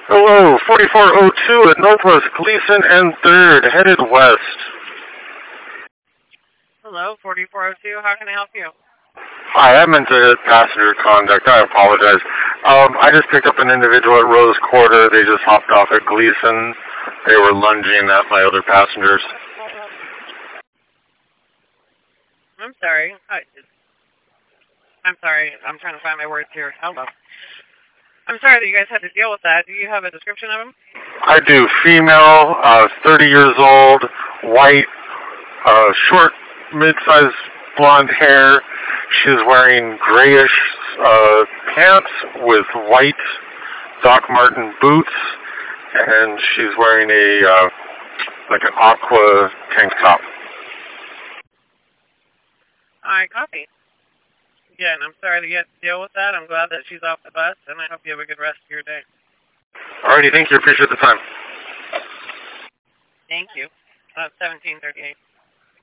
Hello, 4402 at Northwest Gleason and 3rd, headed west. Hello, 4402. How can I help you? Hi, I'm into passenger conduct. I apologize. I just picked up an individual at Rose Quarter. They just hopped off at Gleason. They were lunging at my other passengers. I'm sorry. I'm sorry. I'm trying to find my words here. Hello. I'm sorry that you guys had to deal with that. Do you have a description of him? I do. Female, 30 years old, white, short, mid-sized blonde hair. She's wearing grayish pants with white Doc Marten boots, and she's wearing a like an aqua tank top. I copy. Again, I'm sorry that you had to deal with that. I'm glad that she's off the bus, and I hope you have a good rest of your day. Alrighty, thank you. Appreciate the time. Thank you. 1738.